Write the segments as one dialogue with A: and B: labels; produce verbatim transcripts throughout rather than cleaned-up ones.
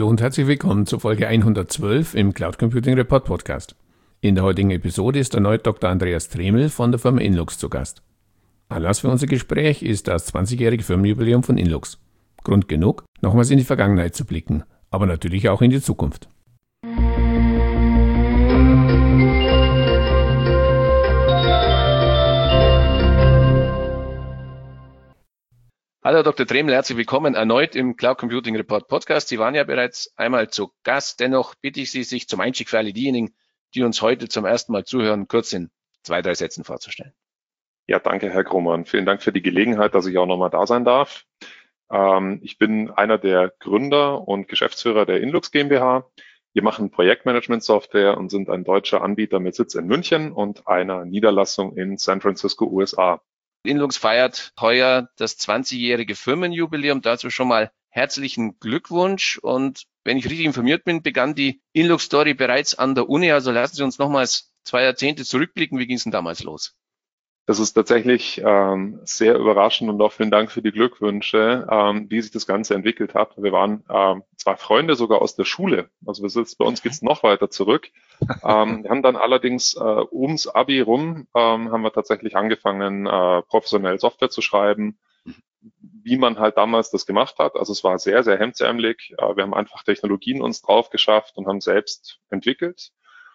A: und herzlich willkommen zur Folge hundertzwölf im Cloud Computing Report Podcast. In der heutigen Episode ist erneut Doktor Andreas Tremel von der Firma Inlux zu Gast. Anlass für unser Gespräch ist das zwanzigjährige Firmenjubiläum von Inlux. Grund genug, nochmals in die Vergangenheit zu blicken, aber natürlich auch in die Zukunft.
B: Hallo Herr Doktor Tremel, herzlich willkommen erneut im Cloud Computing Report Podcast. Sie waren ja bereits einmal zu Gast. Dennoch bitte ich Sie, sich zum Einstieg für alle diejenigen, die uns heute zum ersten Mal zuhören, kurz in zwei, drei Sätzen vorzustellen.
C: Ja, danke Herr Grummann. Vielen Dank für die Gelegenheit, dass ich auch nochmal da sein darf. Ähm, ich bin einer der Gründer und Geschäftsführer der Inlux GmbH. Wir machen Projektmanagement-Software und sind ein deutscher Anbieter mit Sitz in München und einer Niederlassung in San Francisco, U S A.
B: Inlux feiert heuer das zwanzigjährige Firmenjubiläum. Dazu schon mal herzlichen Glückwunsch. Und wenn ich richtig informiert bin, begann die Inlux-Story bereits an der Uni. Also lassen Sie uns nochmals zwei Jahrzehnte zurückblicken. Wie ging es denn damals los?
C: Das ist tatsächlich ähm, sehr überraschend und auch vielen Dank für die Glückwünsche, ähm, wie sich das Ganze entwickelt hat. Wir waren ähm, zwei Freunde sogar aus der Schule. Also wir sind, bei uns geht's noch weiter zurück. ähm, wir haben dann allerdings äh, ums Abi rum, ähm, haben wir tatsächlich angefangen, äh, professionell Software zu schreiben, wie man halt damals das gemacht hat. Also es war sehr, sehr hemdsärmelig. Äh, wir haben einfach Technologien uns drauf geschafft und haben selbst entwickelt.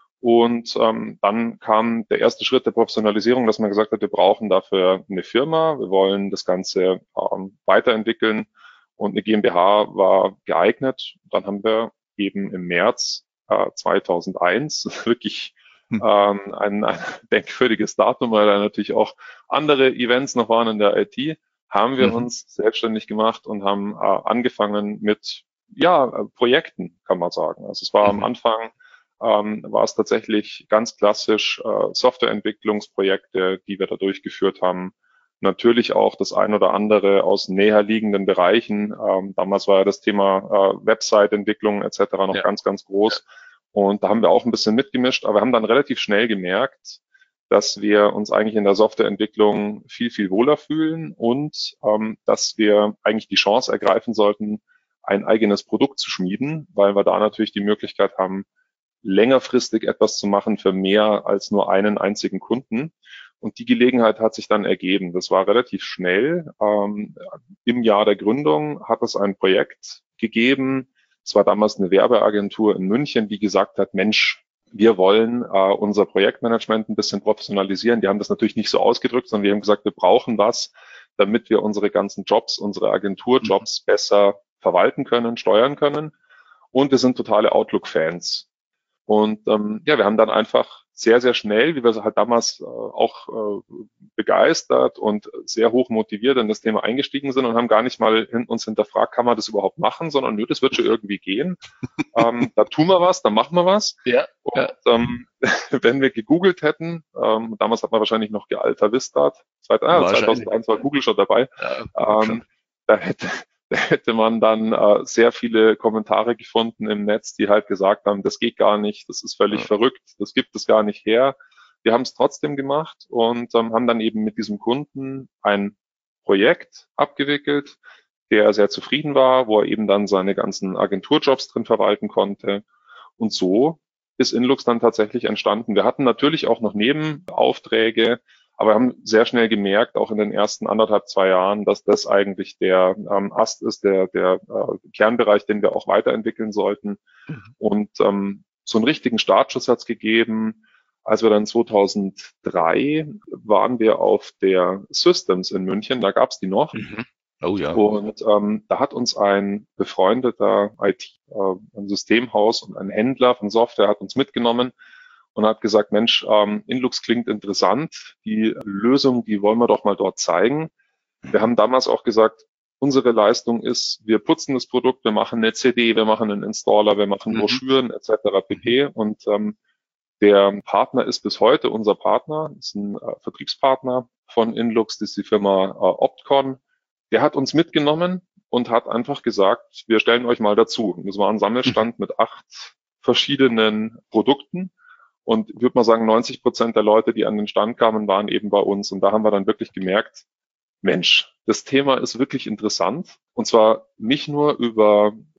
C: Und ähm, dann kam der erste Schritt der Professionalisierung, dass man gesagt hat, wir brauchen dafür eine Firma, wir wollen das Ganze ähm, weiterentwickeln und eine GmbH war geeignet. Dann haben wir eben im März äh, zweitausendeins, wirklich ähm, ein, ein denkwürdiges Datum, weil da natürlich auch andere Events noch waren in der I T, haben wir mhm. uns selbstständig gemacht und haben äh, angefangen mit ja Projekten, kann man sagen. Also es war mhm. am Anfang Ähm, war es tatsächlich ganz klassisch äh, Softwareentwicklungsprojekte, die wir da durchgeführt haben. Natürlich auch das ein oder andere aus näher liegenden Bereichen. Ähm, damals war ja das Thema äh, Website-Entwicklung et cetera noch ja. ganz, ganz groß. Ja. Und da haben wir auch ein bisschen mitgemischt, aber wir haben dann relativ schnell gemerkt, dass wir uns eigentlich in der Softwareentwicklung viel, viel wohler fühlen und ähm, dass wir eigentlich die Chance ergreifen sollten, ein eigenes Produkt zu schmieden, weil wir da natürlich die Möglichkeit haben, längerfristig etwas zu machen für mehr als nur einen einzigen Kunden. Und die Gelegenheit hat sich dann ergeben. Das war relativ schnell. Ähm, im Jahr der Gründung hat es ein Projekt gegeben. Es war damals eine Werbeagentur in München, die gesagt hat, Mensch, wir wollen äh, unser Projektmanagement ein bisschen professionalisieren. Die haben das natürlich nicht so ausgedrückt, sondern die haben gesagt, wir brauchen was, damit wir unsere ganzen Jobs, unsere Agenturjobs mhm. besser verwalten können, steuern können. Und wir sind totale Outlook-Fans. Und ähm, ja, wir haben dann einfach sehr, sehr schnell, wie wir halt damals äh, auch äh, begeistert und sehr hoch motiviert in das Thema eingestiegen sind und haben gar nicht mal hin, uns hinterfragt, kann man das überhaupt machen, sondern nö, das wird schon irgendwie gehen. ähm, da tun wir was, da machen wir was.
B: Ja,
C: und
B: ja.
C: Ähm, wenn wir gegoogelt hätten, ähm, damals hat man wahrscheinlich noch Alta Vista, zweitausendeins war Google schon dabei, ja, ähm, da hätte Da hätte man dann äh, sehr viele Kommentare gefunden im Netz, die halt gesagt haben, das geht gar nicht, das ist völlig ja. verrückt, das gibt es gar nicht her. Wir haben es trotzdem gemacht und ähm, haben dann eben mit diesem Kunden ein Projekt abgewickelt, der sehr zufrieden war, wo er eben dann seine ganzen Agenturjobs drin verwalten konnte. Und so ist Inlux dann tatsächlich entstanden. Wir hatten natürlich auch noch Nebenaufträge, aber wir haben sehr schnell gemerkt, auch in den ersten anderthalb, zwei Jahren, dass das eigentlich der ähm, Ast ist, der, der äh, Kernbereich, den wir auch weiterentwickeln sollten. Mhm. Und ähm, so einen richtigen Startschuss hat es gegeben. Als wir dann zweitausenddrei waren wir auf der Systems in München, da gab es die noch.
B: Mhm. Oh ja.
C: Und ähm, da hat uns ein befreundeter I T, äh, ein Systemhaus und ein Händler von Software hat uns mitgenommen und hat gesagt, Mensch, ähm, Inlux klingt interessant, die Lösung, die wollen wir doch mal dort zeigen. Wir haben damals auch gesagt, unsere Leistung ist, wir putzen das Produkt, wir machen eine C D, wir machen einen Installer, wir machen mhm. Broschüren et cetera pp. Und ähm, der Partner ist bis heute unser Partner, ist ein äh, Vertriebspartner von Inlux, das ist die Firma äh, Optcon. Der hat uns mitgenommen und hat einfach gesagt, wir stellen euch mal dazu. Das war ein Sammelstand mhm. mit acht verschiedenen Produkten. Und ich würde mal sagen, neunzig Prozent der Leute, die an den Stand kamen, waren eben bei uns. Und da haben wir dann wirklich gemerkt, Mensch, das Thema ist wirklich interessant. Und zwar nicht nur über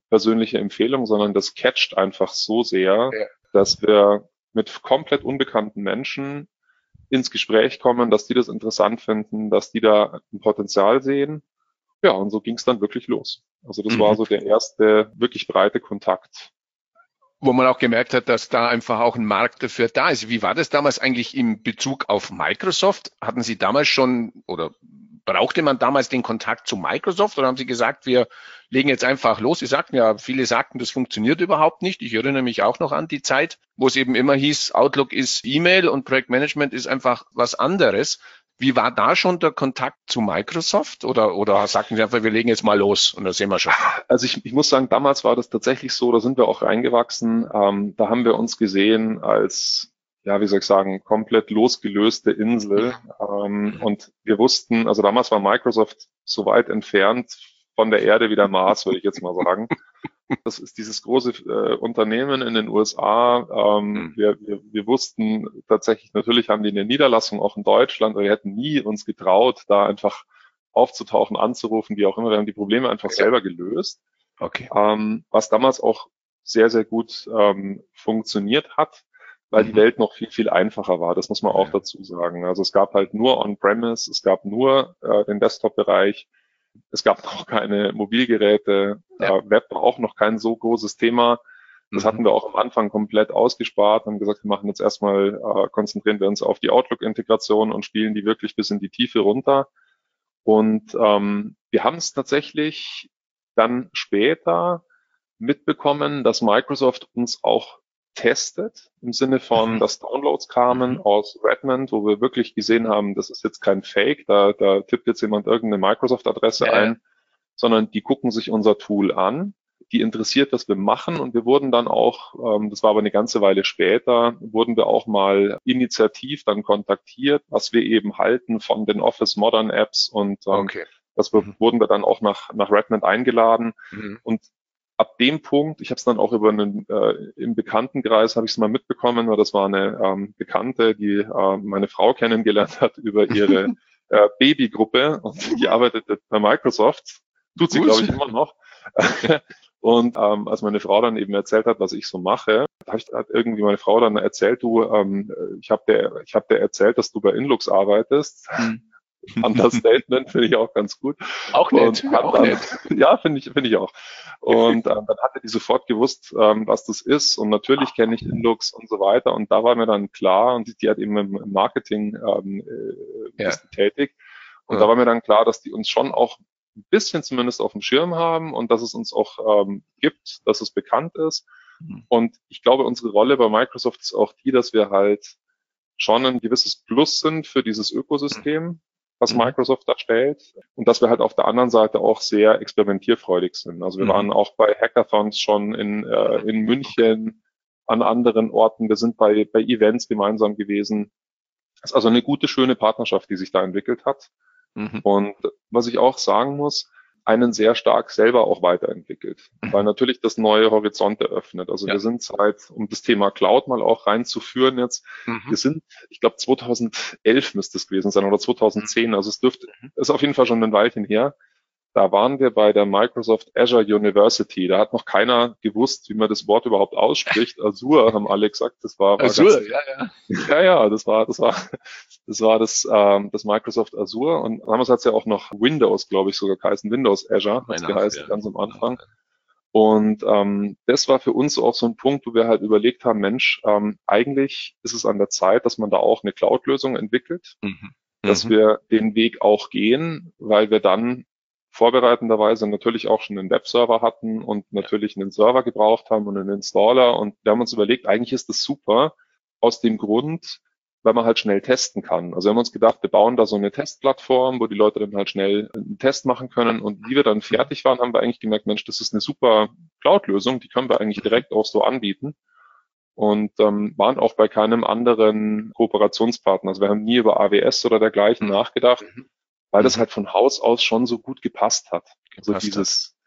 C: persönliche Empfehlung, sondern das catcht einfach so sehr,
B: Ja.
C: dass wir mit komplett unbekannten Menschen ins Gespräch kommen, dass die das interessant finden, dass die da ein Potenzial sehen. Ja, und so ging es dann wirklich los. Also das
B: Mhm.
C: war so der erste wirklich breite Kontakt.
B: Wo man auch gemerkt hat, dass da einfach auch ein Markt dafür da ist. Wie war das damals eigentlich in Bezug auf Microsoft? Hatten Sie damals schon oder brauchte man damals den Kontakt zu Microsoft oder haben Sie gesagt, wir legen jetzt einfach los? Sie sagten ja, viele sagten, das funktioniert überhaupt nicht. Ich erinnere mich auch noch an die Zeit, wo es eben immer hieß, Outlook ist E-Mail und Projektmanagement ist einfach was anderes. Wie war da schon der Kontakt zu Microsoft oder, oder sagten Sie einfach, wir legen jetzt mal los und das sehen wir schon?
C: Also ich, ich muss sagen, damals war das tatsächlich so, da sind wir auch reingewachsen. Ähm, da haben wir uns gesehen als, ja, wie soll ich sagen, komplett losgelöste Insel. Ähm, und wir wussten, also damals war Microsoft so weit entfernt von der Erde wie der Mars, würde ich jetzt mal sagen. Das ist dieses große äh, Unternehmen in den U S A. Ähm, wir, wir, wir wussten tatsächlich, natürlich haben die eine Niederlassung auch in Deutschland, aber wir hätten nie uns getraut, da einfach aufzutauchen, anzurufen, wie auch immer. Wir haben die Probleme einfach
B: Ja.
C: selber gelöst.
B: Okay.
C: Ähm, was damals auch sehr, sehr gut ähm, funktioniert hat, weil
B: Mhm.
C: die Welt noch viel, viel einfacher war. Das muss man auch
B: Ja.
C: dazu sagen. Also es gab halt nur On-Premise, es gab nur äh, den Desktop-Bereich. Es gab noch keine Mobilgeräte.
B: Ja.
C: Äh, Web war auch noch kein so großes Thema. Das
B: Mhm.
C: hatten wir auch am Anfang komplett ausgespart, haben gesagt, wir machen jetzt erstmal, äh, konzentrieren wir uns auf die Outlook-Integration und spielen die wirklich bis in die Tiefe runter. Und ähm, wir haben es tatsächlich dann später mitbekommen, dass Microsoft uns auch testet, im Sinne von,
B: Mhm.
C: dass Downloads kamen
B: Mhm.
C: aus Redmond, wo wir wirklich gesehen haben, das ist jetzt kein Fake, da, da tippt jetzt jemand irgendeine Microsoft-Adresse
B: Ja, ja.
C: ein, sondern die gucken sich unser Tool an, die interessiert, was wir machen und wir wurden dann auch, ähm, das war aber eine ganze Weile später, wurden wir auch mal initiativ dann kontaktiert, was wir eben halten von den Office Modern Apps und ähm,
B: Okay.
C: das wir,
B: Mhm.
C: wurden wir dann auch nach, nach Redmond eingeladen
B: Mhm.
C: und ab dem Punkt, ich habe es dann auch über einen, äh, im Bekanntenkreis habe ich es mal mitbekommen, weil das war eine ähm, Bekannte, die äh, meine Frau kennengelernt hat über ihre äh, Babygruppe und die arbeitete bei Microsoft, tut sie glaube ich immer noch. Und ähm, als meine Frau dann eben erzählt hat, was ich so mache, hat hat irgendwie meine Frau dann erzählt, du, ähm, ich habe der, ich habe der erzählt, dass du bei Inlux arbeitest.
B: Mhm.
C: Understatement finde ich auch ganz gut.
B: Auch
C: Und
B: nett,
C: hat
B: auch
C: dann,
B: nett.
C: ja, finde ich, finde ich auch. Und ähm, dann hatte die sofort gewusst, ähm, was das ist. Und natürlich kenne ich Inlux und so weiter. Und da war mir dann klar, und die, die hat eben im, im Marketing ähm, äh,
B: Ja.
C: ist die tätig. Und
B: Ja.
C: da war mir dann klar, dass die uns schon auch ein bisschen zumindest auf dem Schirm haben und dass es uns auch ähm, gibt, dass es bekannt ist.
B: Mhm.
C: Und ich glaube, unsere Rolle bei Microsoft ist auch die, dass wir halt schon ein gewisses Plus sind für dieses Ökosystem, was
B: Mhm.
C: Microsoft da stellt. Und dass wir halt auf der anderen Seite auch sehr experimentierfreudig sind. Also wir
B: Mhm.
C: waren auch bei Hackathons schon in, äh, in München, an anderen Orten. Wir sind bei, bei Events gemeinsam gewesen. Das ist also eine gute, schöne Partnerschaft, die sich da entwickelt hat.
B: Mhm.
C: Und was ich auch sagen muss, einen sehr stark selber auch weiterentwickelt, weil natürlich das neue Horizonte öffnet. Also
B: Ja.
C: wir sind seit, um das Thema Cloud mal auch reinzuführen jetzt,
B: Mhm.
C: wir sind, ich glaube zweitausendelf müsste es gewesen sein oder zweitausendzehn, also es dürfte, ist auf jeden Fall schon ein Weilchen her. Da waren wir bei der Microsoft Azure University. Da hat noch keiner gewusst, wie man das Wort überhaupt ausspricht. Azure haben alle gesagt, das war, war
B: Azure,
C: ganz,
B: ja, ja.
C: ja, ja, das war, das war, das war das, ähm, das Microsoft Azure und damals hat es ja auch noch Windows, glaube ich, sogar geheißen, Windows Azure hat es
B: Meine
C: geheißen,
B: ja.
C: ganz am Anfang. Und ähm, das war für uns auch so ein Punkt, wo wir halt überlegt haben, Mensch, ähm, eigentlich ist es an der Zeit, dass man da auch eine Cloud-Lösung entwickelt,
B: Mhm.
C: dass
B: Mhm.
C: wir den Weg auch gehen, weil wir dann vorbereitenderweise natürlich auch schon einen Webserver hatten und natürlich einen Server gebraucht haben und einen Installer. Und wir haben uns überlegt, eigentlich ist das super aus dem Grund, weil man halt schnell testen kann. Also wir haben uns gedacht, wir bauen da so eine Testplattform, wo die Leute dann halt schnell einen Test machen können. Und wie wir dann fertig waren, haben wir eigentlich gemerkt, Mensch, das ist eine super Cloud-Lösung, die können wir eigentlich direkt auch so anbieten. Und ähm, waren auch bei keinem anderen Kooperationspartner. Also wir haben nie über A W S oder dergleichen
B: Mhm.
C: nachgedacht,
B: Mhm.
C: weil das
B: Mhm.
C: halt von Haus aus schon so gut gepasst hat. Also
B: Gepasst
C: dieses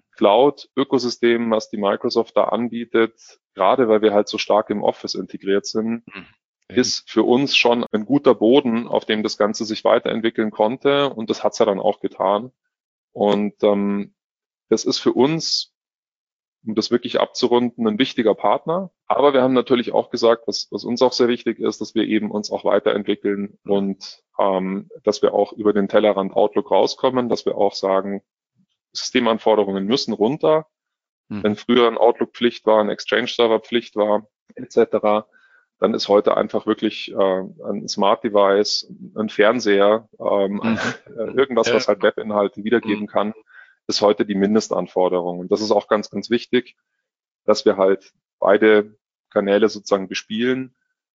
C: Cloud-Ökosystem, was die Microsoft da anbietet, gerade weil wir halt so stark im Office integriert sind,
B: Mhm.
C: ist für uns schon ein guter Boden, auf dem das Ganze sich weiterentwickeln konnte. Und das hat's ja dann auch getan. Und ähm, das ist für uns um das wirklich abzurunden, ein wichtiger Partner. Aber wir haben natürlich auch gesagt, was, was uns auch sehr wichtig ist, dass wir eben uns auch weiterentwickeln und ähm, dass wir auch über den Tellerrand Outlook rauskommen, dass wir auch sagen, Systemanforderungen müssen runter. Mhm. Wenn früher ein Outlook-Pflicht war, ein Exchange-Server-Pflicht war, et cetera, dann ist heute einfach wirklich äh, ein Smart-Device, ein Fernseher, ähm, mhm. irgendwas, was halt Webinhalte wiedergeben mhm. kann, ist heute die Mindestanforderung. Und das ist auch ganz, ganz wichtig, dass wir halt beide Kanäle sozusagen bespielen.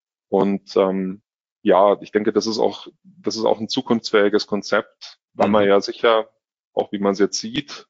C: Und ähm, ja, ich denke, das ist auch, das ist auch ein zukunftsfähiges Konzept, weil mhm. man ja sicher, auch wie man es jetzt sieht,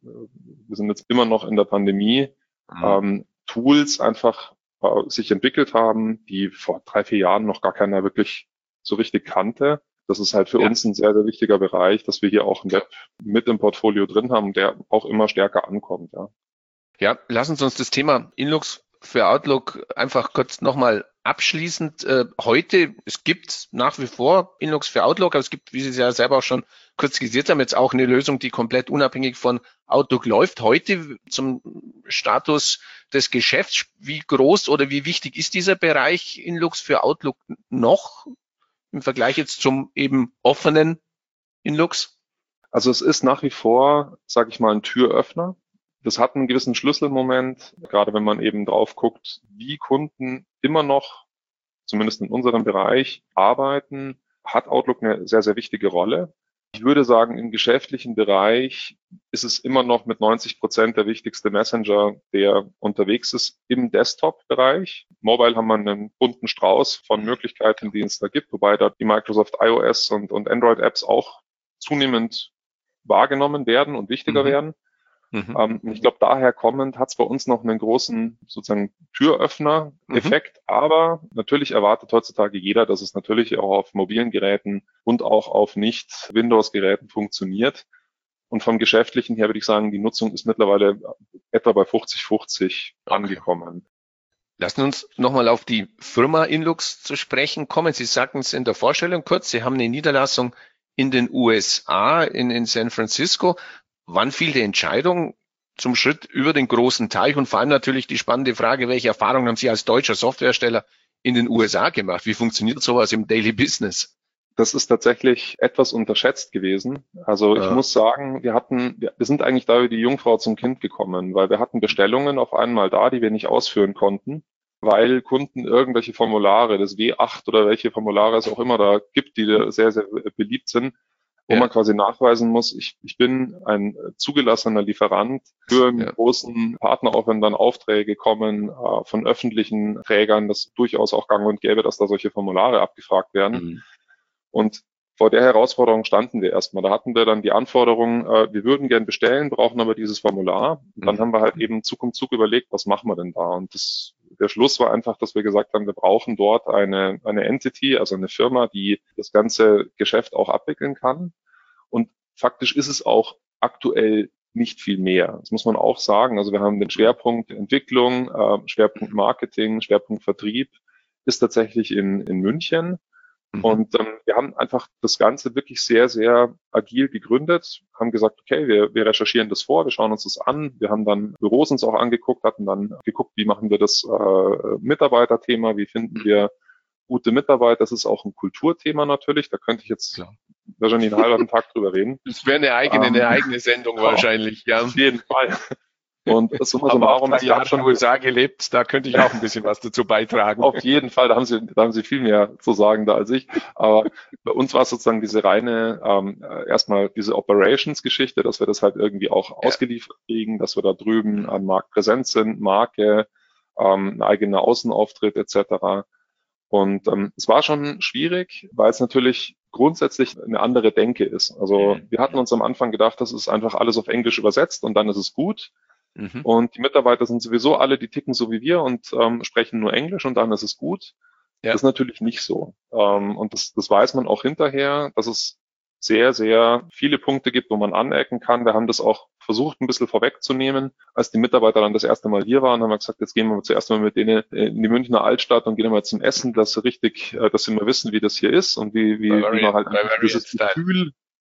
C: wir sind jetzt immer noch in der Pandemie, mhm. ähm, Tools einfach äh, sich entwickelt haben, die vor drei, vier Jahren noch gar keiner wirklich so richtig kannte. Das ist halt für ja. uns ein sehr, sehr wichtiger Bereich, dass wir hier auch ein Web mit im Portfolio drin haben, der auch immer stärker ankommt. Ja,
B: ja, lassen Sie uns das Thema Inlux für Outlook einfach kurz nochmal abschließend. Äh, heute, es gibt nach wie vor Inlux für Outlook, aber es gibt, wie Sie es ja selber auch schon kurz skizziert haben, jetzt auch eine Lösung, die komplett unabhängig von Outlook läuft. Heute zum Status des Geschäfts, wie groß oder wie wichtig ist dieser Bereich Inlux für Outlook noch im Vergleich jetzt zum eben offenen Inlux?
C: Also es ist nach wie vor, sage ich mal, ein Türöffner. Das hat einen gewissen Schlüsselmoment, gerade wenn man eben drauf guckt, wie Kunden immer noch, zumindest in unserem Bereich, arbeiten, hat Outlook eine sehr, sehr wichtige Rolle. Ich würde sagen, im geschäftlichen Bereich ist es immer noch mit neunzig Prozent der wichtigste Messenger, der unterwegs ist im Desktop-Bereich. Mobile haben wir einen bunten Strauß von Möglichkeiten, die es da gibt, wobei da die Microsoft iOS und, und Android-Apps auch zunehmend wahrgenommen werden und wichtiger mhm. werden. Mhm. Ähm, ich glaube, daher kommend hat es bei uns noch einen großen sozusagen Türöffner-Effekt, mhm. aber natürlich erwartet heutzutage jeder, dass es natürlich auch auf mobilen Geräten und auch auf Nicht-Windows-Geräten funktioniert. Und vom Geschäftlichen her würde ich sagen, die Nutzung ist mittlerweile etwa bei fünfzig fünfzig okay. angekommen.
B: Lassen Sie uns nochmal auf die Firma Inlux zu sprechen kommen. Sie sagten es in der Vorstellung kurz, Sie haben eine Niederlassung in den U S A, in, in San Francisco. Wann fiel die Entscheidung zum Schritt über den großen Teich und vor allem natürlich die spannende Frage, welche Erfahrungen haben Sie als deutscher Softwarehersteller in den U S A gemacht? Wie funktioniert sowas im Daily Business?
C: Das ist tatsächlich etwas unterschätzt gewesen. Also ich ja. muss sagen, wir hatten, wir sind eigentlich da wie die Jungfrau zum Kind gekommen, weil wir hatten Bestellungen auf einmal da, die wir nicht ausführen konnten, weil Kunden irgendwelche Formulare, das W acht oder welche Formulare es auch immer da gibt, die sehr, sehr beliebt sind, wo ja. man quasi nachweisen muss, ich, ich bin ein zugelassener Lieferant für einen ja. großen Partner, auch wenn dann Aufträge kommen äh, von öffentlichen Trägern, das durchaus auch gang und gäbe, dass da solche Formulare abgefragt werden. Mhm. Und vor der Herausforderung standen wir erstmal. Da hatten wir dann die Anforderung, äh, wir würden gern bestellen, brauchen aber dieses Formular. Und dann mhm. haben wir halt eben Zug um Zug überlegt, was machen wir denn da? Und das, der Schluss war einfach, dass wir gesagt haben, wir brauchen dort eine, eine Entity, also eine Firma, die das ganze Geschäft auch abwickeln kann. Und faktisch ist es auch aktuell nicht viel mehr. Das muss man auch sagen. Also wir haben den Schwerpunkt Entwicklung, äh, Schwerpunkt Marketing, Schwerpunkt Vertrieb ist tatsächlich in, in München. Und ähm, wir haben einfach das Ganze wirklich sehr, sehr agil gegründet, haben gesagt, okay, wir, wir recherchieren das vor, wir schauen uns das an. Wir haben dann Büros uns auch angeguckt, hatten dann geguckt, wie machen wir das äh, Mitarbeiterthema, wie finden wir gute Mitarbeiter. Das ist auch ein Kulturthema natürlich, da könnte ich jetzt Klar. wahrscheinlich einen halben Tag drüber reden.
B: Das wäre eine eigene, ähm, eine eigene Sendung wahrscheinlich, ja.
C: Auf jeden Fall. Und das
B: summa summarum, ich habe schon in den U S A gelebt, da könnte ich auch ein bisschen was dazu beitragen.
C: Auf jeden Fall, da haben Sie, da haben Sie viel mehr zu sagen da als ich. Aber bei uns war es sozusagen diese reine, ähm, erstmal diese Operations-Geschichte, dass wir das halt irgendwie auch ja. ausgeliefert kriegen, dass wir da drüben am Markt präsent sind, Marke, ähm, ein eigener Außenauftritt et cetera. Und ähm, es war schon schwierig, weil es natürlich grundsätzlich eine andere Denke ist. Also wir hatten uns am Anfang gedacht, das ist einfach alles auf Englisch übersetzt und dann ist es gut. Mhm. Und die Mitarbeiter sind sowieso alle, die ticken so wie wir und ähm, sprechen nur Englisch und dann ist es gut. Ja. Das ist natürlich nicht so. Ähm, und das, das weiß man auch hinterher, dass es sehr, sehr viele Punkte gibt, wo man anecken kann. Wir haben das auch versucht, ein bisschen vorwegzunehmen. Als die Mitarbeiter dann das erste Mal hier waren, haben wir gesagt, jetzt gehen wir zuerst mal mit denen in die Münchner Altstadt und gehen mal zum Essen, dass sie richtig, dass sie mal wissen, wie das hier ist und wie, wie, wie man halt dieses Gefühl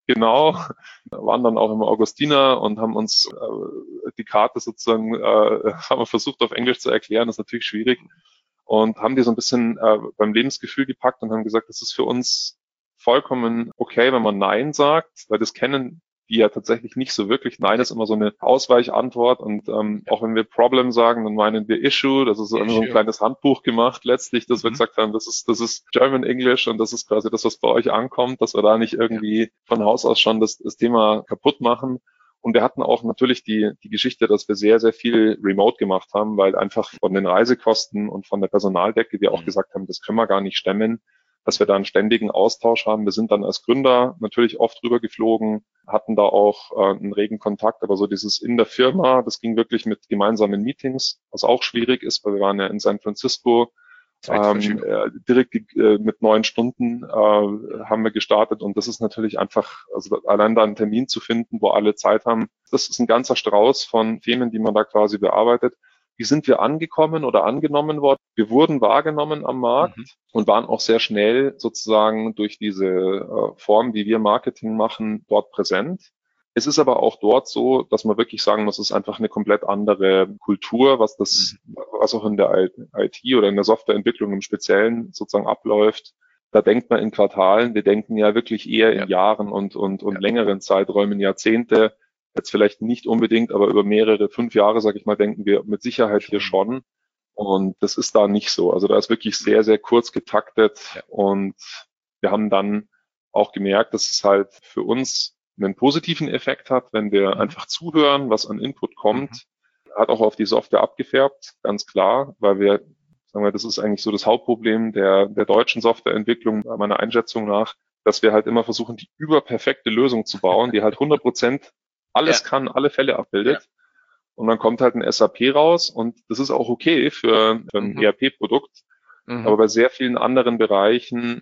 C: Genau, waren dann auch im Augustiner und haben uns äh, die Karte sozusagen, äh, haben wir versucht auf Englisch zu erklären, das ist natürlich schwierig, und haben die so ein bisschen äh, beim Lebensgefühl gepackt und haben gesagt, das ist für uns vollkommen okay, wenn man Nein sagt, weil das kennen die ja tatsächlich nicht so wirklich. Nein ist immer so eine Ausweichantwort, und ähm, auch wenn wir Problem sagen, dann meinen wir Issue. Das ist so, so ein kleines Handbuch gemacht letztlich, dass mhm. wir gesagt haben, das ist das ist German English, und das ist quasi das, was bei euch ankommt, dass wir da nicht irgendwie ja. von Haus aus schon das, das Thema kaputt machen. Und wir hatten auch natürlich die die Geschichte, dass wir sehr, sehr viel remote gemacht haben, weil einfach von den Reisekosten und von der Personaldecke wir auch mhm. gesagt haben, das können wir gar nicht stemmen, dass wir da einen ständigen Austausch haben. Wir sind dann als Gründer natürlich oft rübergeflogen, hatten da auch äh, einen regen Kontakt, aber so dieses in der Firma, das ging wirklich mit gemeinsamen Meetings, was auch schwierig ist, weil wir waren ja in San Francisco, ähm, äh, direkt äh, mit neun Stunden äh, haben wir gestartet, und das ist natürlich einfach, also allein da einen Termin zu finden, wo alle Zeit haben, das ist ein ganzer Strauß von Themen, die man da quasi bearbeitet. Wie sind wir angekommen oder angenommen worden? Wir wurden wahrgenommen am Markt mhm. und waren auch sehr schnell sozusagen durch diese äh, Form, wie wir Marketing machen, dort präsent. Es ist aber auch dort so, dass man wirklich sagen muss, es ist einfach eine komplett andere Kultur, was das, mhm. was auch in der I T oder in der Softwareentwicklung im Speziellen sozusagen abläuft. Da denkt man in Quartalen, wir denken ja wirklich eher in ja. Jahren und, und, und ja. längeren Zeiträumen, Jahrzehnte. Jetzt vielleicht nicht unbedingt, aber über mehrere, fünf Jahre, sage ich mal, denken wir mit Sicherheit hier schon. Und das ist da nicht so. Also da ist wirklich sehr, sehr kurz getaktet. Ja. Und wir haben dann auch gemerkt, dass es halt für uns einen positiven Effekt hat, wenn wir mhm. einfach zuhören, was an Input kommt. Mhm. Hat auch auf die Software abgefärbt, ganz klar, weil wir, sagen wir, das ist eigentlich so das Hauptproblem der, der deutschen Softwareentwicklung, meiner Einschätzung nach, dass wir halt immer versuchen, die überperfekte Lösung zu bauen, die halt hundert Prozent alles ja. kann, alle Fälle abbildet. Ja. Und dann kommt halt ein S A P raus, und das ist auch okay für, für ein mhm. E R P-Produkt. Mhm. Aber bei sehr vielen anderen Bereichen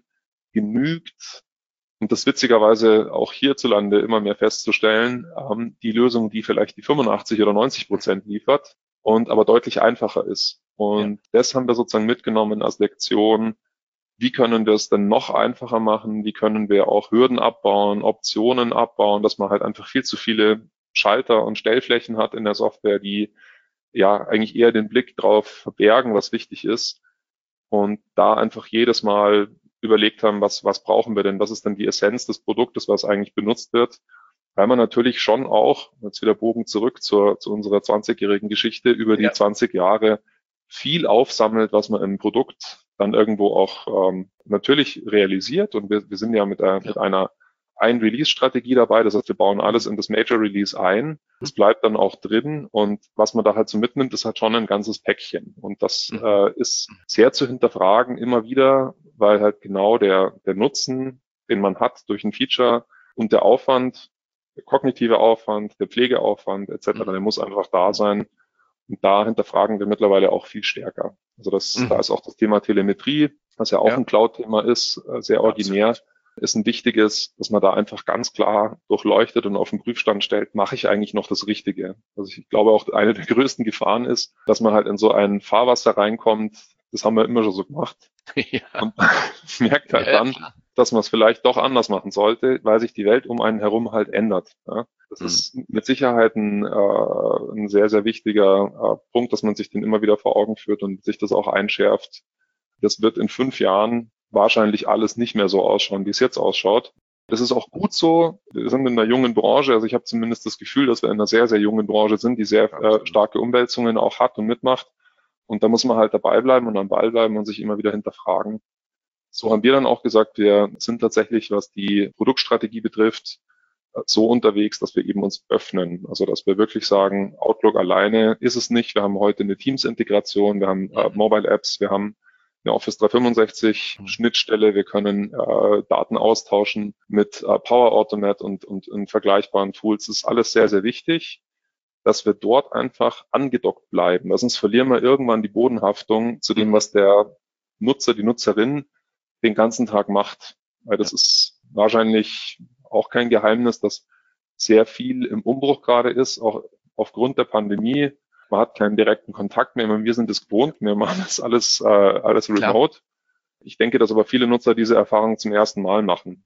C: genügt, und das witzigerweise auch hierzulande immer mehr festzustellen, ähm, die Lösung, die vielleicht die fünfundachtzig oder neunzig Prozent liefert und aber deutlich einfacher ist. Und ja. das haben wir sozusagen mitgenommen als Lektion. Wie können wir es denn noch einfacher machen? Wie können wir auch Hürden abbauen, Optionen abbauen, dass man halt einfach viel zu viele Schalter und Stellflächen hat in der Software, die ja eigentlich eher den Blick drauf verbergen, was wichtig ist. Und da einfach jedes Mal überlegt haben, was, was brauchen wir denn? Was ist denn die Essenz des Produktes, was eigentlich benutzt wird? Weil man natürlich schon auch, jetzt wieder Bogen zurück zur, zu unserer zwanzigjährigen Geschichte, über die ja. zwanzig Jahre viel aufsammelt, was man im Produkt dann irgendwo auch ähm, natürlich realisiert. Und wir, wir sind ja mit, äh, mit einer Ein-Release-Strategie dabei. Das heißt, wir bauen alles in das Major-Release ein. Das bleibt dann auch drin. Und was man da halt so mitnimmt, ist halt schon ein ganzes Päckchen. Und das mhm. äh, ist sehr zu hinterfragen immer wieder, weil halt genau der, der Nutzen, den man hat durch ein Feature und der Aufwand, der kognitive Aufwand, der Pflegeaufwand et cetera, mhm. der muss einfach da sein. Und da hinterfragen wir mittlerweile auch viel stärker. Also das, mhm. da ist auch das Thema Telemetrie, was ja auch ja. ein Cloud-Thema ist, sehr originär, Absolut. ist ein wichtiges, dass man da einfach ganz klar durchleuchtet und auf den Prüfstand stellt, mache ich eigentlich noch das Richtige? Also ich glaube auch, eine der größten Gefahren ist, dass man halt in so ein Fahrwasser reinkommt. Das haben wir immer schon so gemacht. Ja. Und merkt halt ja, dann, klar. dass man es vielleicht doch anders machen sollte, weil sich die Welt um einen herum halt ändert. Ja? Das mhm. ist mit Sicherheit ein, äh, ein sehr, sehr wichtiger äh, Punkt, dass man sich den immer wieder vor Augen führt und sich das auch einschärft. Das wird in fünf Jahren wahrscheinlich alles nicht mehr so ausschauen, wie es jetzt ausschaut. Das ist auch gut so. Wir sind in einer jungen Branche, also ich habe zumindest das Gefühl, dass wir in einer sehr, sehr jungen Branche sind, die sehr äh, starke Umwälzungen auch hat und mitmacht. Und da muss man halt dabei bleiben und am Ball bleiben und sich immer wieder hinterfragen. So haben wir dann auch gesagt, wir sind tatsächlich, was die Produktstrategie betrifft, so unterwegs, dass wir eben uns öffnen. Also dass wir wirklich sagen, Outlook alleine ist es nicht. Wir haben heute eine Teams-Integration, wir haben äh, Mobile-Apps, wir haben eine Office dreihundertfünfundsechzig Schnittstelle, wir können äh, Daten austauschen mit äh, Power Automate und, und in vergleichbaren Tools. Das ist alles sehr, sehr wichtig, dass wir dort einfach angedockt bleiben. Weil sonst verlieren wir irgendwann die Bodenhaftung zu dem, was der Nutzer, die Nutzerin den ganzen Tag macht. Weil das ist wahrscheinlich auch kein Geheimnis, dass sehr viel im Umbruch gerade ist, auch aufgrund der Pandemie. Man hat keinen direkten Kontakt mehr. Wir sind es gewohnt. Wir machen das alles, äh, alles remote. Klar. Ich denke, dass aber viele Nutzer diese Erfahrung zum ersten Mal machen.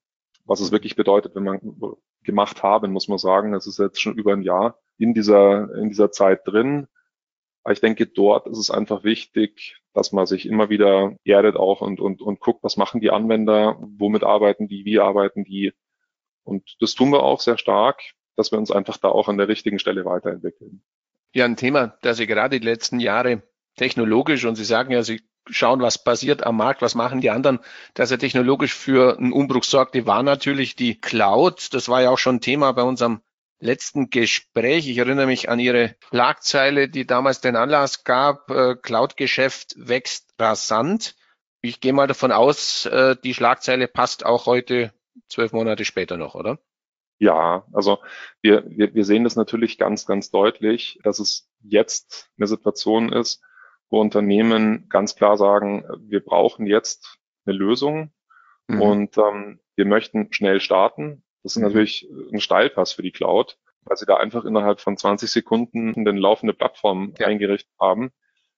C: was es wirklich bedeutet, wenn man gemacht haben, muss man sagen. Das ist jetzt schon über ein Jahr in dieser, in dieser Zeit drin. Aber ich denke, dort ist es einfach wichtig, dass man sich immer wieder erdet auch und, und, und guckt, was machen die Anwender, womit arbeiten die, wie arbeiten die. Und das tun wir auch sehr stark, dass wir uns einfach da auch an der richtigen Stelle weiterentwickeln.
B: Ja, ein Thema, das Sie gerade die letzten Jahre technologisch, und Sie sagen ja, Sie schauen, was passiert am Markt, was machen die anderen, dass er technologisch für einen Umbruch sorgte, war natürlich die Cloud. Das war ja auch schon Thema bei unserem letzten Gespräch. Ich erinnere mich an Ihre Schlagzeile, die damals den Anlass gab, äh, Cloud-Geschäft wächst rasant. Ich gehe mal davon aus, äh, die Schlagzeile passt auch heute zwölf Monate später noch, oder?
C: Ja, also wir, wir, wir sehen das natürlich ganz, ganz deutlich, dass es jetzt eine Situation ist, wo Unternehmen ganz klar sagen, wir brauchen jetzt eine Lösung mhm. und ähm, wir möchten schnell starten. Das ist mhm. natürlich ein Steilpass für die Cloud, weil sie da einfach innerhalb von zwanzig Sekunden eine laufende Plattform ja. eingerichtet haben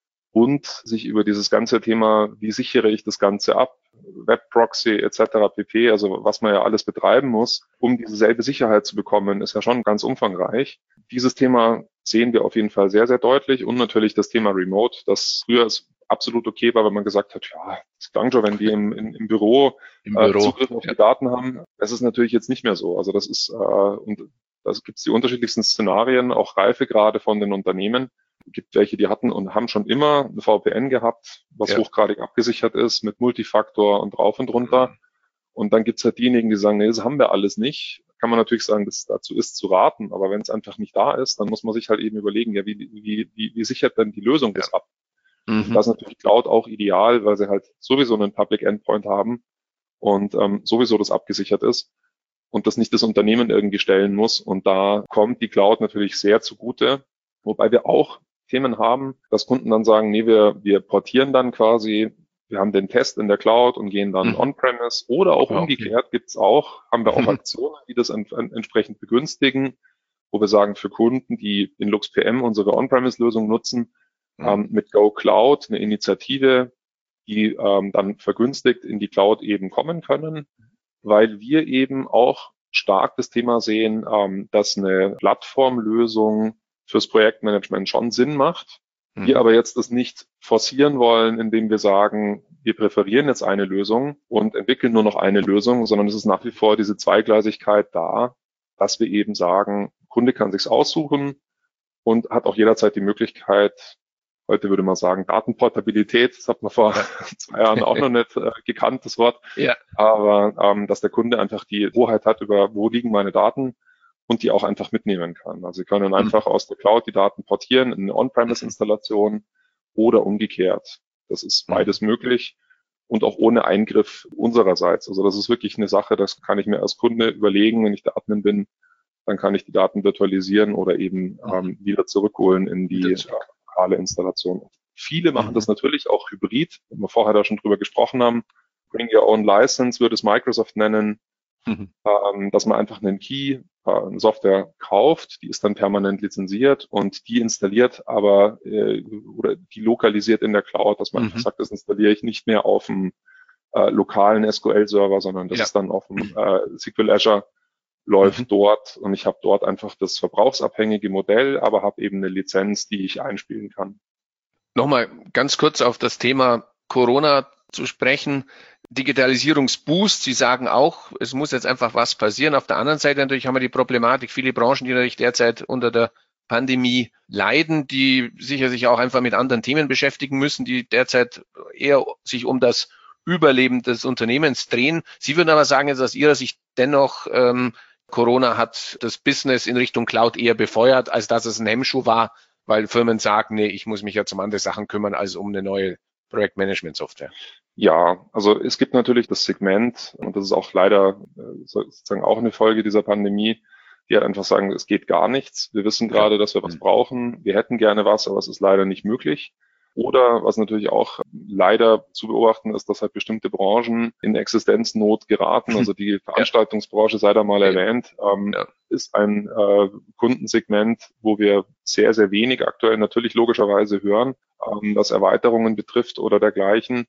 C: und sich über dieses ganze Thema, wie sichere ich das Ganze ab, Webproxy et cetera pp., also was man ja alles betreiben muss, um diese selbe Sicherheit zu bekommen, ist ja schon ganz umfangreich. Dieses Thema sehen wir auf jeden Fall sehr, sehr deutlich und natürlich das Thema Remote, das früher ist absolut okay war, wenn man gesagt hat, ja, das klang schon, wenn die im, im, im Büro, Im äh, Büro Zugriff auf ja. die Daten haben. Das ist natürlich jetzt nicht mehr so. Also das ist, äh, und da gibt es die unterschiedlichsten Szenarien, auch Reifegrade von den Unternehmen. Es gibt welche, die hatten und haben schon immer eine V P N gehabt, was ja. hochgradig abgesichert ist mit Multifaktor und drauf und runter. Mhm. Und dann gibt's halt diejenigen, die sagen, nee, das haben wir alles nicht. Kann man natürlich sagen, dass dazu ist zu raten, aber wenn es einfach nicht da ist, dann muss man sich halt eben überlegen, ja, wie, wie, wie, wie sichert denn die Lösung das ab? Mhm. Das ist natürlich Cloud auch ideal, weil sie halt sowieso einen Public Endpoint haben und ähm, sowieso das abgesichert ist und das nicht das Unternehmen irgendwie stellen muss. Und da kommt die Cloud natürlich sehr zugute, wobei wir auch Themen haben, dass Kunden dann sagen, nee, wir, wir portieren dann quasi, wir haben den Test in der Cloud und gehen dann mhm. on-premise oder auch okay. umgekehrt gibt's auch, haben wir auch Aktionen, die das en- en- entsprechend begünstigen, wo wir sagen, für Kunden, die in LuxPM unsere On-Premise-Lösung nutzen, mhm. ähm, mit Go Cloud eine Initiative, die ähm, dann vergünstigt in die Cloud eben kommen können, weil wir eben auch stark das Thema sehen, ähm, dass eine Plattformlösung fürs Projektmanagement schon Sinn macht. Mhm. Wir aber jetzt das nicht forcieren wollen, indem wir sagen, wir präferieren jetzt eine Lösung und entwickeln nur noch eine Lösung, sondern es ist nach wie vor diese Zweigleisigkeit da, dass wir eben sagen, Kunde kann sich's aussuchen und hat auch jederzeit die Möglichkeit, heute würde man sagen, Datenportabilität, das hat man vor ja. zwei Jahren auch noch nicht äh, gekannt, das Wort, ja. aber ähm, dass der Kunde einfach die Hoheit hat über, wo liegen meine Daten und die auch einfach mitnehmen kann. Also Sie können einfach mhm. aus der Cloud die Daten portieren in eine On-Premise-Installation oder umgekehrt. Das ist beides mhm. möglich und auch ohne Eingriff unsererseits. Also das ist wirklich eine Sache, das kann ich mir als Kunde überlegen, wenn ich der Admin bin, dann kann ich die Daten virtualisieren oder eben mhm. ähm, wieder zurückholen in die lokale Installation. Viele machen mhm. das natürlich auch hybrid, wenn wir vorher da schon drüber gesprochen haben. Bring Your Own License würde es Microsoft nennen. Mhm. Ähm, dass man einfach einen Key, äh, eine Software kauft, die ist dann permanent lizenziert und die installiert aber äh, oder die lokalisiert in der Cloud, dass man mhm. einfach sagt, das installiere ich nicht mehr auf dem äh, lokalen S Q L-Server, sondern das ja. ist dann auf dem äh, S Q L Azure, läuft mhm. dort und ich habe dort einfach das verbrauchsabhängige Modell, aber habe eben eine Lizenz, die ich einspielen kann.
B: Nochmal ganz kurz auf das Thema Corona zu sprechen. Digitalisierungsboost, Sie sagen auch, es muss jetzt einfach was passieren. Auf der anderen Seite natürlich haben wir die Problematik, viele Branchen, die natürlich derzeit unter der Pandemie leiden, die sicher sich auch einfach mit anderen Themen beschäftigen müssen, die derzeit eher sich um das Überleben des Unternehmens drehen. Sie würden aber sagen, jetzt aus Ihrer Sicht dennoch, ähm, Corona hat das Business in Richtung Cloud eher befeuert, als dass es ein Hemmschuh war, weil Firmen sagen, nee, ich muss mich jetzt um andere Sachen kümmern, als um eine neue Projektmanagement-Software.
C: Ja, also es gibt natürlich das Segment, und das ist auch leider sozusagen auch eine Folge dieser Pandemie, die halt einfach sagen, es geht gar nichts. Wir wissen gerade, dass wir was brauchen. Wir hätten gerne was, aber es ist leider nicht möglich. Oder was natürlich auch leider zu beobachten ist, dass halt bestimmte Branchen in Existenznot geraten. Also die Veranstaltungsbranche, sei da mal erwähnt, ähm, ja. ist ein äh, Kundensegment, wo wir sehr, sehr wenig aktuell natürlich logischerweise hören, ähm, was Erweiterungen betrifft oder dergleichen.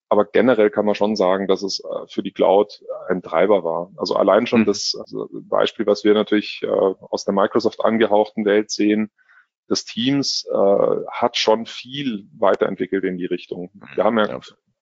C: Aber generell kann man schon sagen, dass es für die Cloud ein Treiber war. Also allein schon mhm. das also Beispiel, was wir natürlich aus der Microsoft angehauchten Welt sehen, das Teams äh, hat schon viel weiterentwickelt in die Richtung. Wir haben ja, ja.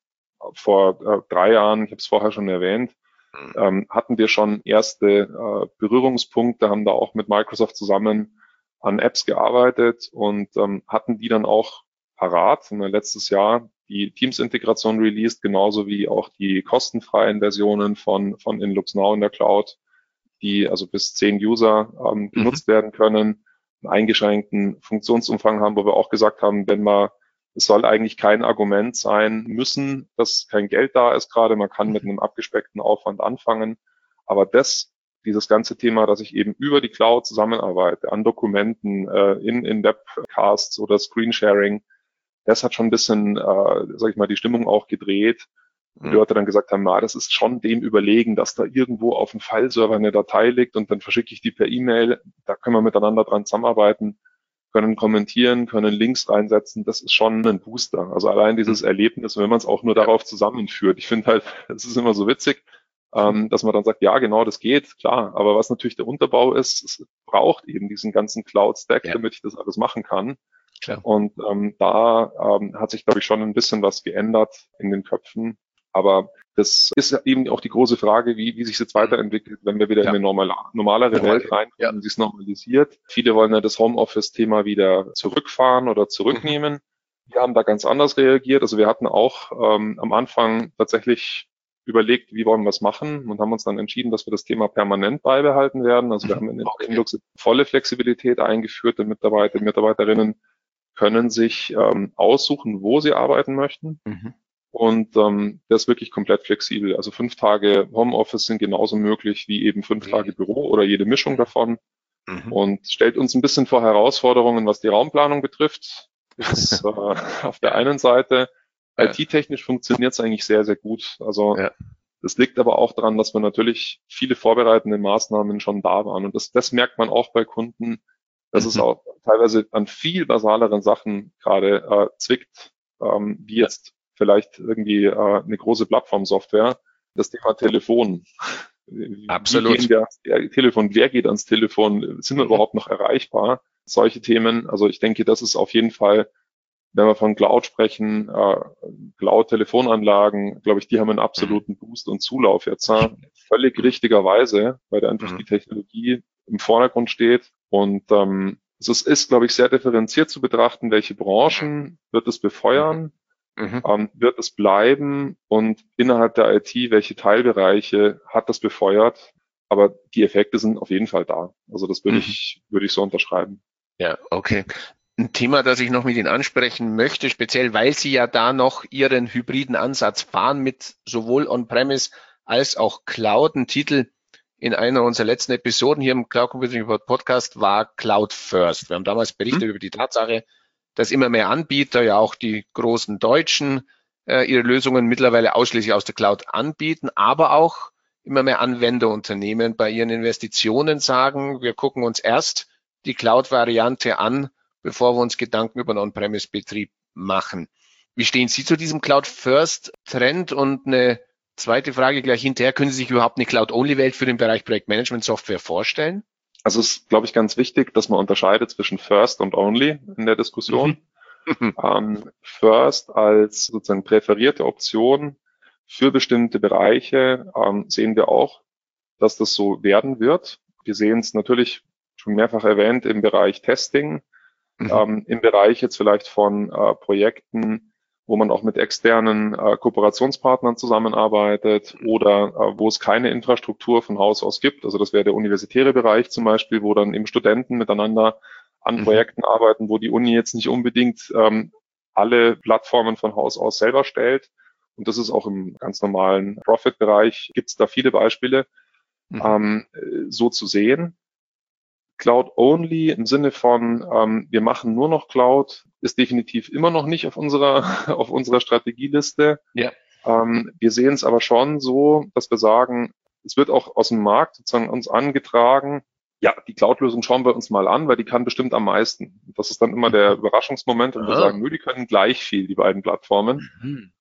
C: vor äh, drei Jahren, ich habe es vorher schon erwähnt, mhm. ähm, hatten wir schon erste äh, Berührungspunkte, haben da auch mit Microsoft zusammen an Apps gearbeitet und ähm, hatten die dann auch parat. Und letztes Jahr die Teams-Integration released, genauso wie auch die kostenfreien Versionen von von Inlux Now in der Cloud, die also bis zehn User ähm, genutzt mhm. werden können, einen eingeschränkten Funktionsumfang haben, wo wir auch gesagt haben, wenn man, es soll eigentlich kein Argument sein müssen, dass kein Geld da ist gerade, man kann mit einem abgespeckten Aufwand anfangen, aber das, dieses ganze Thema, dass ich eben über die Cloud zusammenarbeite, an Dokumenten, äh, in, in Webcasts oder Screensharing, das hat schon ein bisschen, äh, sag ich mal, die Stimmung auch gedreht. Und die Leute dann gesagt haben, na, das ist schon dem überlegen, dass da irgendwo auf dem File-Server eine Datei liegt und dann verschicke ich die per E-Mail. Da können wir miteinander dran zusammenarbeiten, können kommentieren, können Links reinsetzen. Das ist schon ein Booster. Also allein dieses Erlebnis, wenn man es auch nur darauf zusammenführt. Ich finde halt, es ist immer so witzig, ähm, dass man dann sagt, ja, genau, das geht, klar. Aber was natürlich der Unterbau ist, es braucht eben diesen ganzen Cloud-Stack, ja. damit ich das alles machen kann. Klar. Und ähm, da ähm, hat sich, glaube ich, schon ein bisschen was geändert in den Köpfen. Aber das ist eben auch die große Frage, wie, wie sich jetzt weiterentwickelt, wenn wir wieder ja. in eine normal, normalere Normal. Welt reinkommen, ja. und sich es normalisiert. Viele wollen ja das Homeoffice-Thema wieder zurückfahren oder zurücknehmen. Mhm. Wir haben da ganz anders reagiert. Also wir hatten auch ähm, am Anfang tatsächlich überlegt, wie wollen wir es machen, und haben uns dann entschieden, dass wir das Thema permanent beibehalten werden. Also wir haben in okay. Inlux volle Flexibilität eingeführt. Die Mitarbeiter, Mitarbeiterinnen können sich ähm, aussuchen, wo sie arbeiten möchten. Mhm. Und ähm, das ist wirklich komplett flexibel. Also fünf Tage Homeoffice sind genauso möglich wie eben fünf mhm. Tage Büro oder jede Mischung davon. Mhm. Und stellt uns ein bisschen vor Herausforderungen, was die Raumplanung betrifft. Ist, äh, auf der einen Seite, ja. I T-technisch funktioniert es eigentlich sehr, sehr gut. Also ja. das liegt aber auch daran, dass wir natürlich viele vorbereitende Maßnahmen schon da waren. Und das, das merkt man auch bei Kunden, dass mhm. es auch teilweise an viel basaleren Sachen gerade äh, zwickt, ähm, wie jetzt vielleicht irgendwie äh, eine große Plattformsoftware. Das Thema Telefon.
B: Absolut.
C: Wie gehen wir, ja, Telefon, wer geht ans Telefon? Sind wir mhm. überhaupt noch erreichbar? Solche Themen. Also ich denke, das ist auf jeden Fall, wenn wir von Cloud sprechen, äh, Cloud-Telefonanlagen, glaube ich, die haben einen absoluten mhm. Boost und Zulauf jetzt. Äh, völlig richtigerweise, weil da einfach mhm. die Technologie im Vordergrund steht. Und ähm, es ist, ist, glaube ich, sehr differenziert zu betrachten, welche Branchen wird es befeuern. Mhm. Ähm, wird es bleiben, und innerhalb der I T, welche Teilbereiche hat das befeuert? Aber die Effekte sind auf jeden Fall da. Also das würde mhm. ich, würde ich so unterschreiben.
B: Ja, okay. Ein Thema, das ich noch mit Ihnen ansprechen möchte, speziell, weil Sie ja da noch Ihren hybriden Ansatz fahren mit sowohl On-Premise als auch Cloud. Ein Titel in einer unserer letzten Episoden hier im Cloud Computing Report Podcast war Cloud First. Wir haben damals berichtet mhm. über die Tatsache, dass immer mehr Anbieter, ja auch die großen Deutschen, äh, ihre Lösungen mittlerweile ausschließlich aus der Cloud anbieten, aber auch immer mehr Anwenderunternehmen bei ihren Investitionen sagen, wir gucken uns erst die Cloud-Variante an, bevor wir uns Gedanken über einen On-Premise-Betrieb machen. Wie stehen Sie zu diesem Cloud-First-Trend? Und eine zweite Frage gleich hinterher, können Sie sich überhaupt eine Cloud-Only-Welt für den Bereich Projektmanagement-Software vorstellen?
C: Also es ist, glaube ich, ganz wichtig, dass man unterscheidet zwischen First und Only in der Diskussion. Mhm. ähm, First als sozusagen präferierte Option für bestimmte Bereiche ähm, sehen wir auch, dass das so werden wird. Wir sehen es natürlich schon mehrfach erwähnt im Bereich Testing, mhm. ähm, im Bereich jetzt vielleicht von äh, Projekten, wo man auch mit externen äh, Kooperationspartnern zusammenarbeitet oder äh, wo es keine Infrastruktur von Haus aus gibt. Also das wäre der universitäre Bereich zum Beispiel, wo dann eben Studenten miteinander an mhm. Projekten arbeiten, wo die Uni jetzt nicht unbedingt ähm, alle Plattformen von Haus aus selber stellt. Und das ist auch im ganz normalen Profit-Bereich, gibt es da viele Beispiele, mhm. ähm, so zu sehen. Cloud-only im Sinne von, ähm, wir machen nur noch Cloud, ist definitiv immer noch nicht auf unserer auf unserer Strategieliste. Ja. Ähm, wir sehen es aber schon so, dass wir sagen, es wird auch aus dem Markt sozusagen uns angetragen, ja, die Cloud-Lösung schauen wir uns mal an, weil die kann bestimmt am meisten. Das ist dann immer der Überraschungsmoment, und wir sagen, nö, die können gleich viel, die beiden Plattformen. Mhm.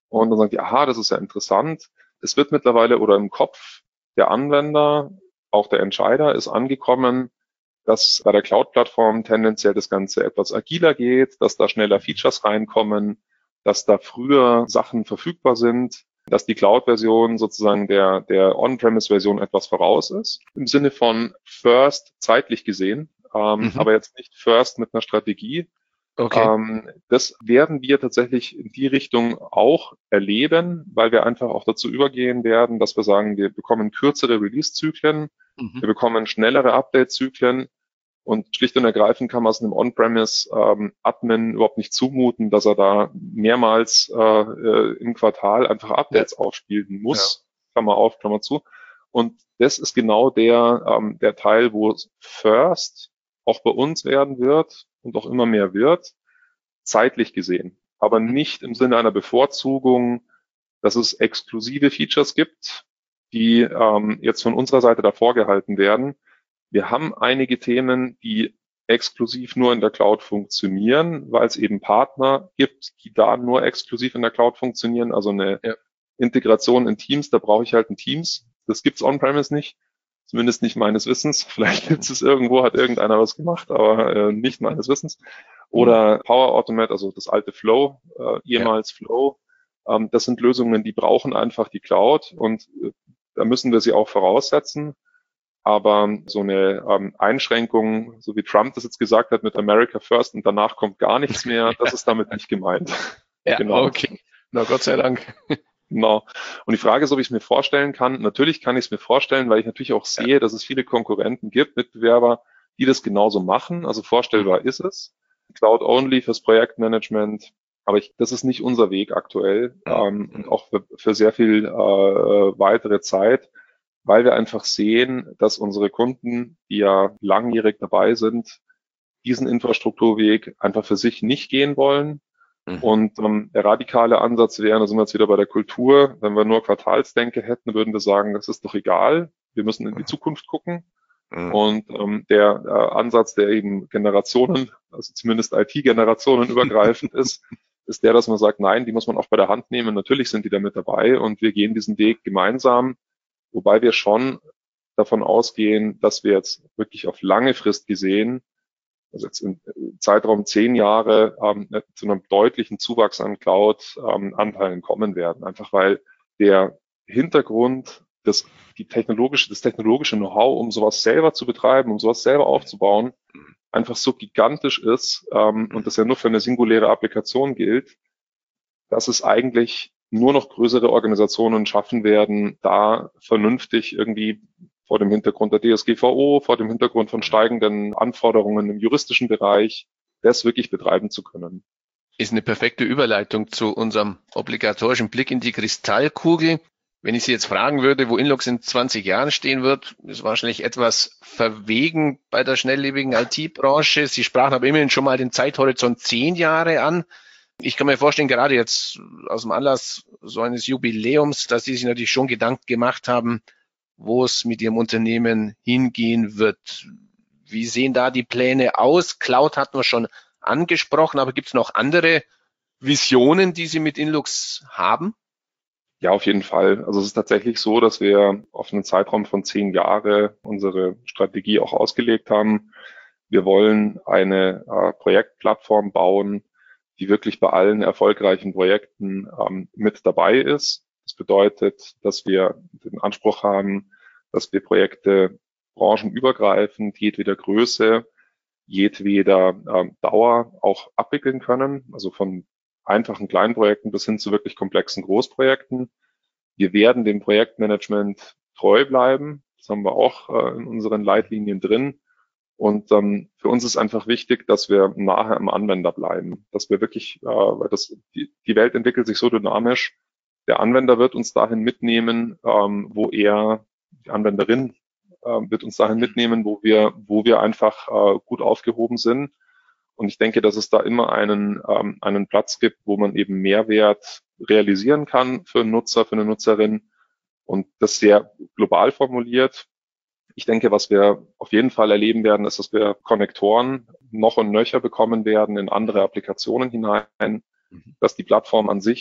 C: Und dann sagen die, aha, das ist ja interessant. Es wird mittlerweile oder im Kopf der Anwender, auch der Entscheider, ist angekommen, dass bei der Cloud-Plattform tendenziell das Ganze etwas agiler geht, dass da schneller Features reinkommen, dass da früher Sachen verfügbar sind, dass die Cloud-Version sozusagen der, der On-Premise-Version etwas voraus ist, im Sinne von First zeitlich gesehen, ähm, mhm. aber jetzt nicht First mit einer Strategie. Okay. Ähm, das werden wir tatsächlich in die Richtung auch erleben, weil wir einfach auch dazu übergehen werden, dass wir sagen, wir bekommen kürzere Release-Zyklen, mhm. wir bekommen schnellere Update-Zyklen und schlicht und ergreifend kann man es einem On-Premise-Admin ähm, überhaupt nicht zumuten, dass er da mehrmals äh, im Quartal einfach Updates ja. aufspielen muss, ja. Klammer auf, Klammer zu. Und das ist genau der, ähm, der Teil, wo es First auch bei uns werden wird und auch immer mehr wird, zeitlich gesehen. Aber nicht im Sinne einer Bevorzugung, dass es exklusive Features gibt, die ähm, jetzt von unserer Seite davor gehalten werden. Wir haben einige Themen, die exklusiv nur in der Cloud funktionieren, weil es eben Partner gibt, die da nur exklusiv in der Cloud funktionieren. Also eine ja. Integration in Teams, da brauche ich halt ein Teams. Das gibt's on-premise nicht. Zumindest nicht meines Wissens. Vielleicht gibt es irgendwo, hat irgendeiner was gemacht, aber äh, nicht meines Wissens. Oder Power Automate, also das alte Flow, äh, ehemals ja. Flow. Ähm, das sind Lösungen, die brauchen einfach die Cloud und äh, da müssen wir sie auch voraussetzen. Aber so eine ähm, Einschränkung, so wie Trump das jetzt gesagt hat mit America First und danach kommt gar nichts mehr, das ist damit nicht gemeint.
B: Ja, genau. Okay. Na Gott sei Dank.
C: Genau. Und die Frage ist, ob ich es mir vorstellen kann. Natürlich kann ich es mir vorstellen, weil ich natürlich auch sehe, ja. dass es viele Konkurrenten gibt, Mitbewerber, die das genauso machen. Also vorstellbar mhm. ist es. Cloud-only fürs Projektmanagement. Aber ich, das ist nicht unser Weg aktuell mhm. ähm, und auch für, für sehr viel äh, weitere Zeit, weil wir einfach sehen, dass unsere Kunden, die ja langjährig dabei sind, diesen Infrastrukturweg einfach für sich nicht gehen wollen. Und ähm, der radikale Ansatz wäre, da sind wir jetzt wieder bei der Kultur, wenn wir nur Quartalsdenke hätten, würden wir sagen, das ist doch egal, wir müssen in die Zukunft gucken. Mhm. Und ähm, der äh, Ansatz, der eben Generationen, also zumindest I T-Generationen übergreifend ist, ist der, dass man sagt, nein, die muss man auch bei der Hand nehmen. Natürlich sind die da mit dabei und wir gehen diesen Weg gemeinsam, wobei wir schon davon ausgehen, dass wir jetzt wirklich auf lange Frist gesehen, also jetzt im Zeitraum zehn Jahre ähm, zu einem deutlichen Zuwachs an Cloud-Anteilen ähm, kommen werden. Einfach weil der Hintergrund, das, die technologische, das technologische Know-how, um sowas selber zu betreiben, um sowas selber aufzubauen, einfach so gigantisch ist ähm, und das ja nur für eine singuläre Applikation gilt, dass es eigentlich nur noch größere Organisationen schaffen werden, da vernünftig irgendwie vor dem Hintergrund der D S G V O, vor dem Hintergrund von steigenden Anforderungen im juristischen Bereich, das wirklich betreiben zu können.
B: Ist eine perfekte Überleitung zu unserem obligatorischen Blick in die Kristallkugel. Wenn ich Sie jetzt fragen würde, wo Inlux in zwanzig Jahren stehen wird, ist wahrscheinlich etwas verwegen bei der schnelllebigen I T-Branche. Sie sprachen aber immerhin schon mal den Zeithorizont zehn Jahre an. Ich kann mir vorstellen, gerade jetzt aus dem Anlass so eines Jubiläums, dass Sie sich natürlich schon Gedanken gemacht haben, wo es mit Ihrem Unternehmen hingehen wird. Wie sehen da die Pläne aus? Cloud hatten wir schon angesprochen, aber gibt es noch andere Visionen, die Sie mit Inlux haben?
C: Ja, auf jeden Fall. Also es ist tatsächlich so, dass wir auf einen Zeitraum von zehn Jahre unsere Strategie auch ausgelegt haben. Wir wollen eine äh, Projektplattform bauen, die wirklich bei allen erfolgreichen Projekten ähm, mit dabei ist. Das bedeutet, dass wir den Anspruch haben, dass wir Projekte branchenübergreifend, jedweder Größe, jedweder ähm, Dauer auch abwickeln können. Also von einfachen kleinen Projekten bis hin zu wirklich komplexen Großprojekten. Wir werden dem Projektmanagement treu bleiben. Das haben wir auch äh, in unseren Leitlinien drin. Und ähm, für uns ist einfach wichtig, dass wir nahe am Anwender bleiben. Dass wir wirklich, äh, weil das die, die Welt entwickelt sich so dynamisch. Der Anwender wird uns dahin mitnehmen, ähm, wo er, die Anwenderin äh, wird uns dahin mitnehmen, wo wir, wo wir einfach äh, gut aufgehoben sind. Und ich denke, dass es da immer einen, ähm, einen Platz gibt, wo man eben Mehrwert realisieren kann für einen Nutzer, für eine Nutzerin und das sehr global formuliert. Ich denke, was wir auf jeden Fall erleben werden, ist, dass wir Konnektoren noch und nöcher bekommen werden in andere Applikationen hinein, dass die Plattform an sich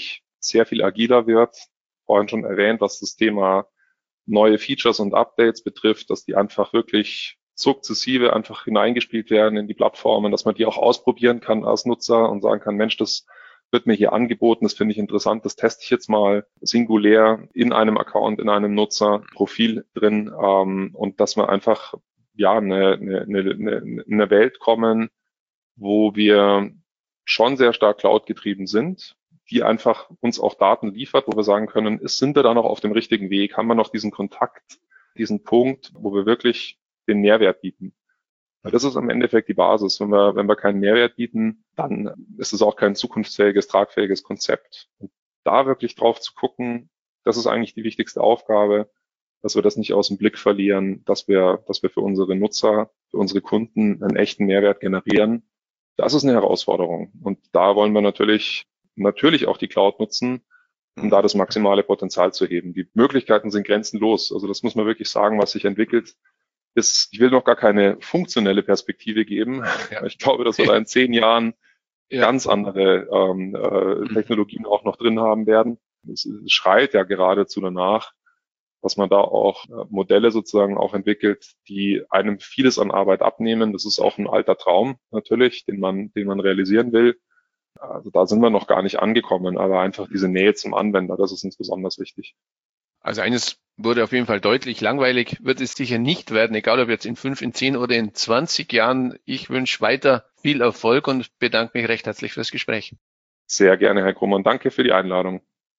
C: sehr viel agiler wird. Vorhin schon erwähnt, was das Thema neue Features und Updates betrifft, dass die einfach wirklich sukzessive einfach hineingespielt werden in die Plattformen, dass man die auch ausprobieren kann als Nutzer und sagen kann, Mensch, das wird mir hier angeboten, das finde ich interessant, das teste ich jetzt mal singulär in einem Account, in einem Nutzerprofil drin, ähm, und dass wir einfach ja eine, eine, eine, eine Welt kommen, wo wir schon sehr stark Cloud-getrieben sind, die einfach uns auch Daten liefert, wo wir sagen können, ist, sind wir da noch auf dem richtigen Weg, haben wir noch diesen Kontakt, diesen Punkt, wo wir wirklich den Mehrwert bieten. Weil das ist im Endeffekt die Basis. Wenn wir, wenn wir keinen Mehrwert bieten, dann ist es auch kein zukunftsfähiges, tragfähiges Konzept. Und da wirklich drauf zu gucken, das ist eigentlich die wichtigste Aufgabe, dass wir das nicht aus dem Blick verlieren, dass wir, dass wir für unsere Nutzer, für unsere Kunden einen echten Mehrwert generieren. Das ist eine Herausforderung. Und da wollen wir natürlich, natürlich auch die Cloud nutzen, um da das maximale Potenzial zu heben. Die Möglichkeiten sind grenzenlos. Also das muss man wirklich sagen, was sich entwickelt. Ist, ich will noch gar keine funktionelle Perspektive geben. Ja. Ich glaube, dass wir da in zehn Jahren ja. ganz andere ähm, äh, Technologien auch noch drin haben werden. Es, es schreit ja geradezu danach, dass man da auch äh, Modelle sozusagen auch entwickelt, die einem vieles an Arbeit abnehmen. Das ist auch ein alter Traum natürlich, den man, den man realisieren will. Also da sind wir noch gar nicht angekommen, aber einfach diese Nähe zum Anwender, das ist uns besonders wichtig.
B: Also eines wurde auf jeden Fall deutlich, langweilig wird es sicher nicht werden, egal ob jetzt in fünf, in zehn oder in zwanzig Jahren. Ich wünsche weiter viel Erfolg und bedanke mich recht herzlich fürs Gespräch.
C: Sehr gerne, Herr Grummann. Danke für die Einladung.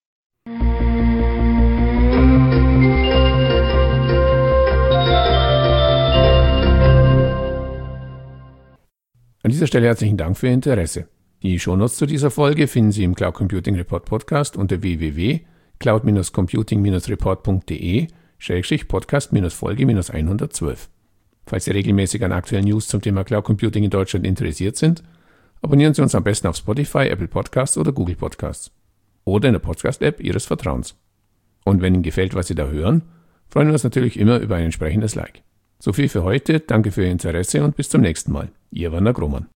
A: An dieser Stelle herzlichen Dank für Ihr Interesse. Die Shownotes zu dieser Folge finden Sie im Cloud Computing Report Podcast unter w w w punkt cloud computing report punkt d e schrägstrich podcast Folge hundertzwölf. Falls Sie regelmäßig an aktuellen News zum Thema Cloud Computing in Deutschland interessiert sind, abonnieren Sie uns am besten auf Spotify, Apple Podcasts oder Google Podcasts oder in der Podcast-App Ihres Vertrauens. Und wenn Ihnen gefällt, was Sie da hören, freuen wir uns natürlich immer über ein entsprechendes Like. So viel für heute, danke für Ihr Interesse und bis zum nächsten Mal. Ihr Werner Grohmann.